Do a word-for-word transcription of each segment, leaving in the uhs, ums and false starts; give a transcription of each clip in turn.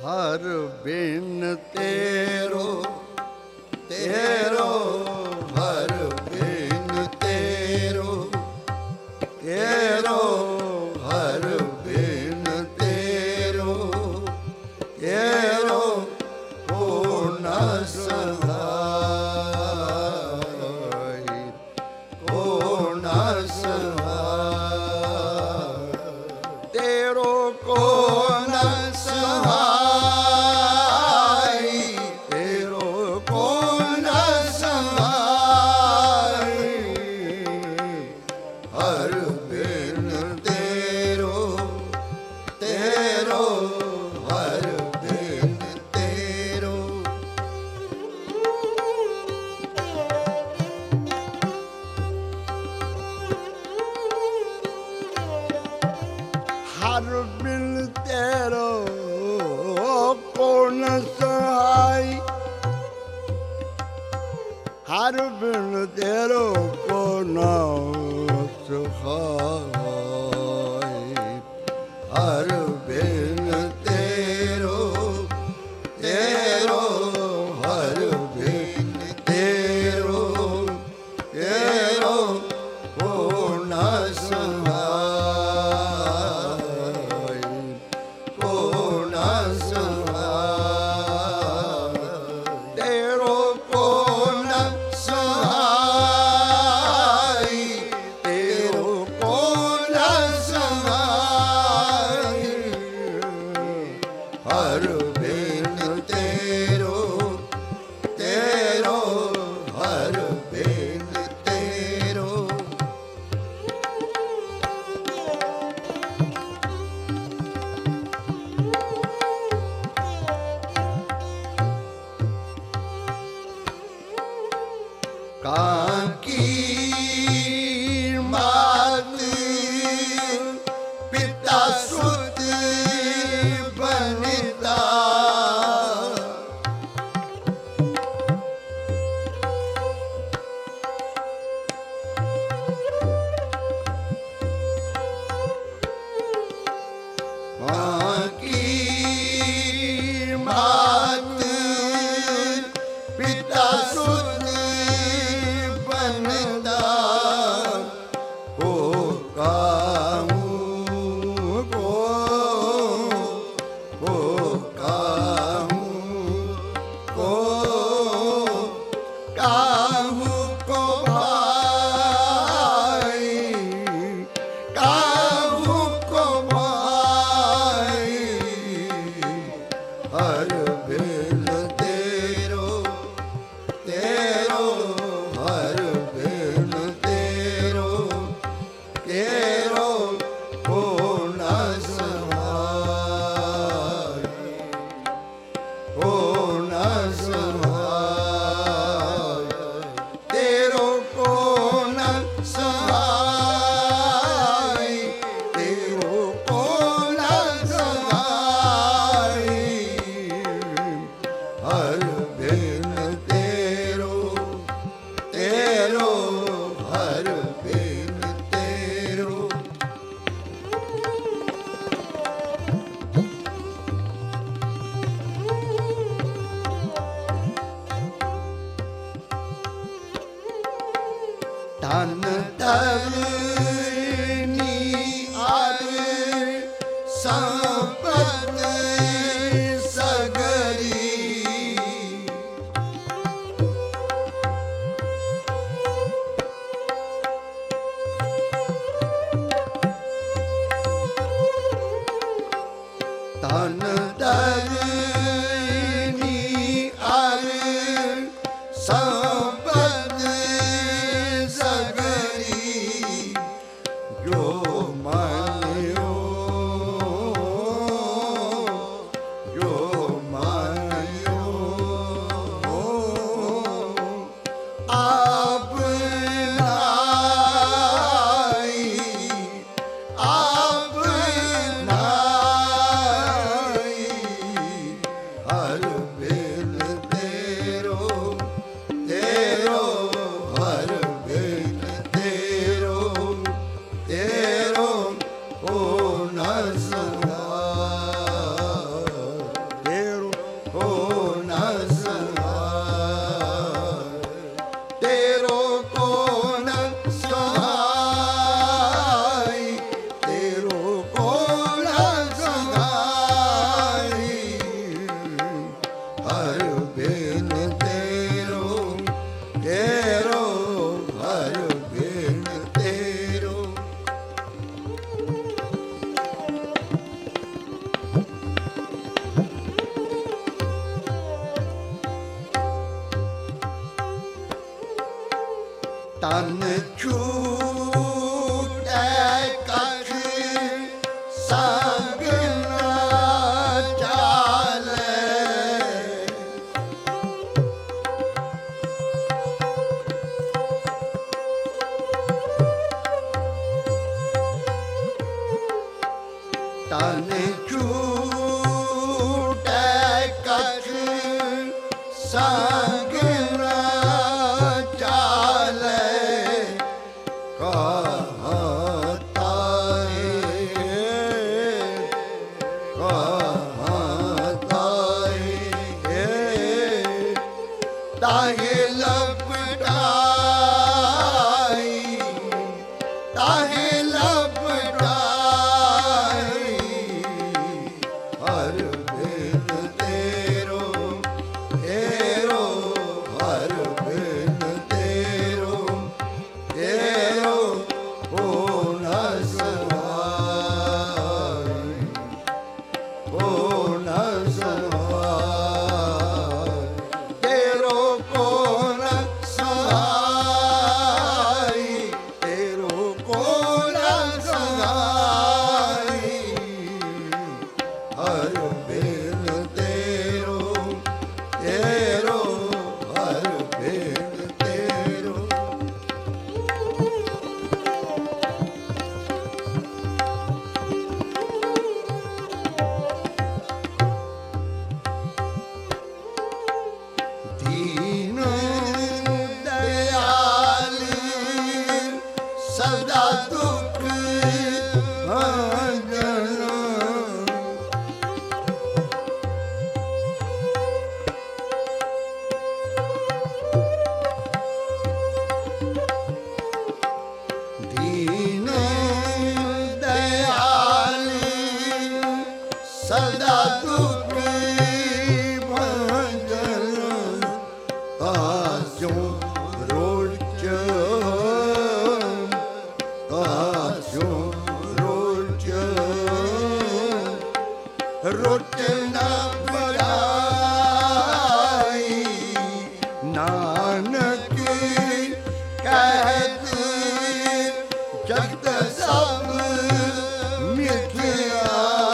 हर बिन तेरो तेरो हर बिन तेरो तेरो हर बिन तेरो तेरो को न सहाय को न सहाय तेरो को न सहाय तेरो को न सहाय हर बिन तेरो तेरो हर बिन तेरो हर बिन तेरो कौन सहाय हर बिन तेरो कौन सहाय हर बिन तेरो तेरो हर बिन तेरो तेरो कौन सहाय कौन सहाय तेरो कौन सहाय तेरो कौन सहाय हर बिन तेरो तेरो हर बिन तेरो काकी मात पिता सुत बनिता काकी मात पिता सुत बनता को काहूँ को को काहूँ को काहूँ को भाई काहूँ को भाई हर बिन तेरो तेरो हर बिन तेरो तेरो को न सहाय को न सहाय तेरो को न सहाय तेरो को न सहाय हर बिन तेरो तेरो हर बिन तेरो तन तरनी आर संपत सगरी तन तरनी आर संपत सगरी जो मायो जो मायो आप नाई आप नाई ਤਨ ਛੂਟੈ ਕਛ ਸੰਗ ਨਾ ਚਾਲੇ ਤਨ ਛੂਟੈ ਕਛ ਸੰਗ ਨਾ ਚਾਲੇ ਕਹਤਾਏ ਕਹਤਾਏ ਤਾਹੇ ਲਪਟਾਈ ਤਾਹੇ ਲਪਟਾਈ ਹਰ ਬਿਨ ਤੇਰੋ ਤੇਰੋ ਹਰ ਬਿਨ ਤੇਰੋ ਤੇਰੋ ਹੋ ਨ ਸਹਾਈ ਹੋ ਨ ਸਹਾਈ ਤੇਰੋ ਕੋ ਨ ਸਹਾਈ ਤੇਰੋ ਕੋ ਨ ਸਹਾਈ ਹਰ ਬਿਨ ਤੇਰੋ ਤੇਰੋ ਹਰ ਬਿਨ ਤੇਰੋ ਦੀਨ ਦਇਆਲ ਸਦਾ ਦੁਖ ਭਾਜਨ ਦੀਨ ਦਇਆਲ ਸਦਾ ਦੁਖ ਭਾਜਨ ਆਜੋ ਰੋਚ ਆਜੋ ਰੋਚ ਰੋਚ ਨਾ ਬੜਾਈ ਨਾਨਕ ਕਹਿਤ ਜਗਤ ਸਭ ਮਿਥਿਆ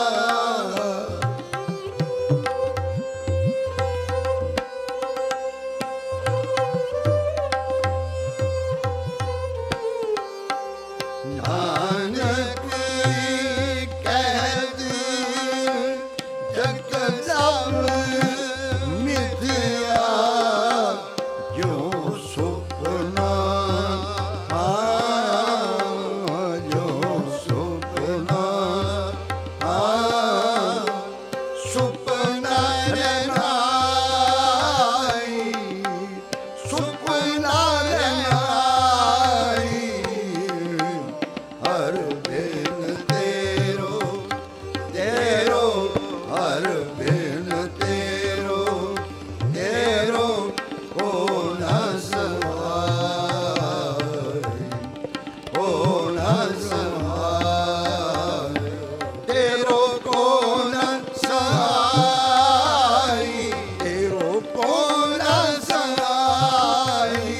ਨਾਨਕ ਕਹਿਤ ਜਗਤ ਸਭ ਮਿਥਿਆ ਜੋ ਸੁਪਨਾ ਆਇਆ ਜੋ ਸੁਪਨਾ ਆਇਆ ਸੁਪਨਾ ਰਨਾਈ ਸੁਪਨਾ ਰਨਾਈ ਹਰ ਬਿਨ ਤੇਰੋ ਤੇਰੋ ਹਰ ਬਿਨ ਤੇਰੋ ਤੇਰੋ ਹੋ ਨ ਸਹਾਈ ਹੋ ਨ ਸਹਾਈ ਤੇਰੋ ਕੋ ਨ ਸਹਾਈ ਤੇਰੋ ਕੋ ਨ ਸਹਾਈ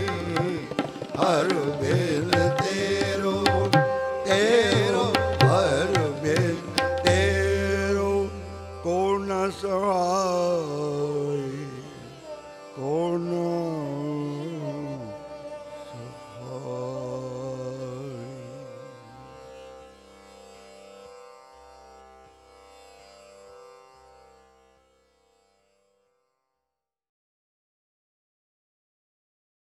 ਹਰ ਬਿਨ ਤੇਰੋ ਤੇਰੋ ਹਰ ਬਿਨ ਤੇਰੋ ਕੋ ਨ ਸਹਾਈ ਕੋ ਨ